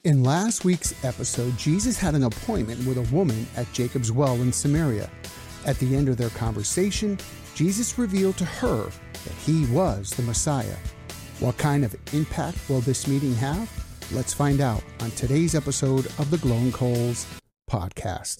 In last week's episode, Jesus had an appointment with a woman at Jacob's well in Samaria. At the end of their conversation, Jesus revealed to her that he was the Messiah. What kind of impact will this meeting have? Let's find out on today's episode of the Glowing Coals podcast.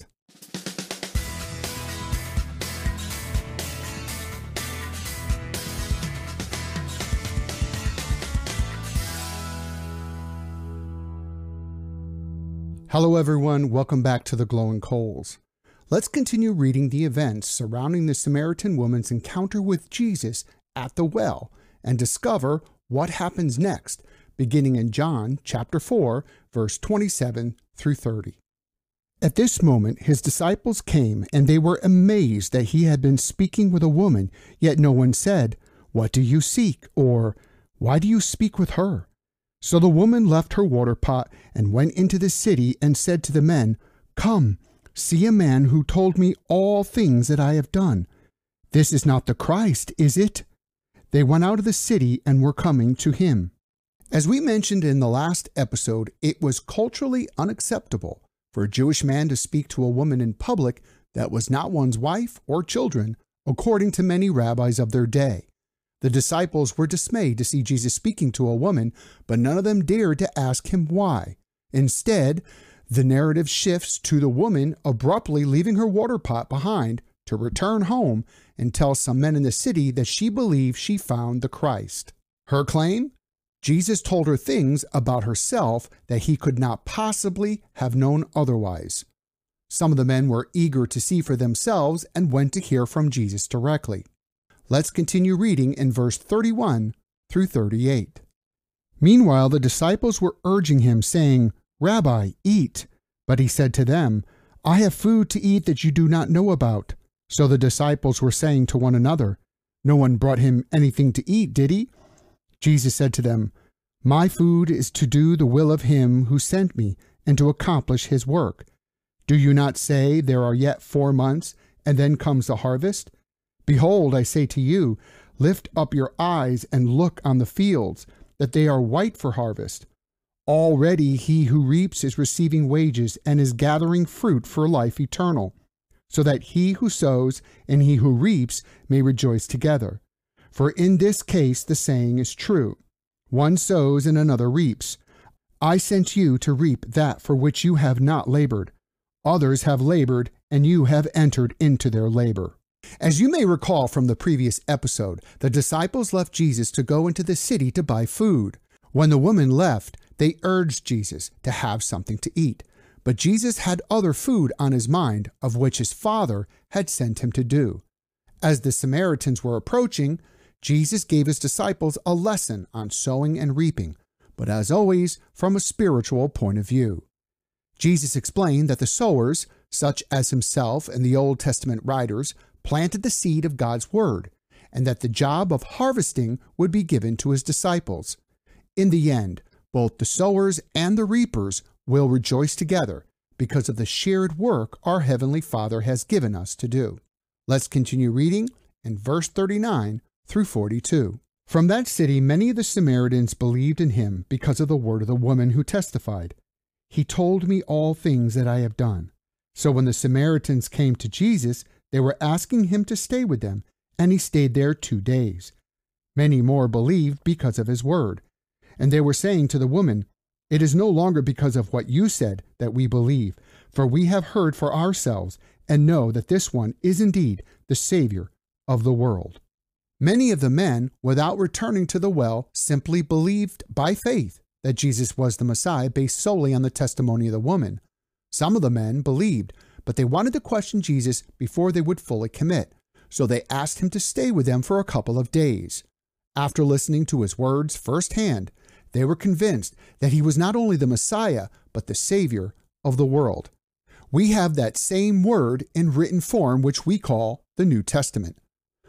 Hello everyone, welcome back to the Glowing Coals. Let's continue reading the events surrounding the Samaritan woman's encounter with Jesus at the well and discover what happens next, beginning in John chapter 4, verse 27 through 30. At this moment, his disciples came, and they were amazed that he had been speaking with a woman, yet no one said, "What do you seek?" or "Why do you speak with her?" So the woman left her water pot and went into the city and said to the men, "Come, see a man who told me all things that I have done. This is not the Christ, is it?" They went out of the city and were coming to him. As we mentioned in the last episode, it was culturally unacceptable for a Jewish man to speak to a woman in public that was not one's wife or children, according to many rabbis of their day. The disciples were dismayed to see Jesus speaking to a woman, but none of them dared to ask him why. Instead, the narrative shifts to the woman abruptly leaving her water pot behind to return home and tell some men in the city that she believed she found the Christ. Her claim? Jesus told her things about herself that he could not possibly have known otherwise. Some of the men were eager to see for themselves and went to hear from Jesus directly. Let's continue reading in verse 31 through 38. Meanwhile, the disciples were urging him, saying, "Rabbi, eat." But he said to them, "I have food to eat that you do not know about." So the disciples were saying to one another, "No one brought him anything to eat, did he?" Jesus said to them, "My food is to do the will of him who sent me and to accomplish his work. Do you not say, 'There are yet 4 months, and then comes the harvest'? Behold, I say to you, lift up your eyes and look on the fields, that they are white for harvest. Already he who reaps is receiving wages and is gathering fruit for life eternal, so that he who sows and he who reaps may rejoice together. For in this case the saying is true, one sows and another reaps. I sent you to reap that for which you have not labored. Others have labored, and you have entered into their labor." As you may recall from the previous episode, the disciples left Jesus to go into the city to buy food. When the woman left, they urged Jesus to have something to eat. But Jesus had other food on his mind, of which his Father had sent him to do. As the Samaritans were approaching, Jesus gave his disciples a lesson on sowing and reaping, but as always, from a spiritual point of view. Jesus explained that the sowers, such as himself and the Old Testament writers, planted the seed of God's word, and that the job of harvesting would be given to his disciples. In the end, both the sowers and the reapers will rejoice together because of the shared work our Heavenly Father has given us to do. Let's continue reading in verse 39 through 42. From that city, many of the Samaritans believed in him because of the word of the woman who testified, "He told me all things that I have done." So when the Samaritans came to Jesus, they were asking him to stay with them, and he stayed there 2 days. Many more believed because of his word. And they were saying to the woman, "It is no longer because of what you said that we believe, for we have heard for ourselves and know that this one is indeed the Savior of the world." Many of the men, without returning to the well, simply believed by faith that Jesus was the Messiah based solely on the testimony of the woman. Some of the men believed, but they wanted to question Jesus before they would fully commit, so they asked him to stay with them for a couple of days. After listening to his words firsthand, they were convinced that he was not only the Messiah, but the Savior of the world. We have that same word in written form, which we call the New Testament.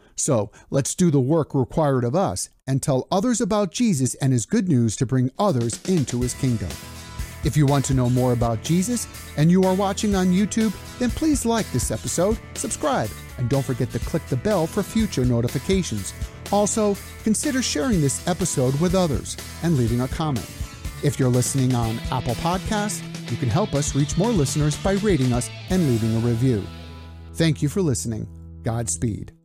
So let's do the work required of us and tell others about Jesus and his good news to bring others into his kingdom. If you want to know more about Jesus and you are watching on YouTube, then please like this episode, subscribe, and don't forget to click the bell for future notifications. Also, consider sharing this episode with others and leaving a comment. If you're listening on Apple Podcasts, you can help us reach more listeners by rating us and leaving a review. Thank you for listening. Godspeed.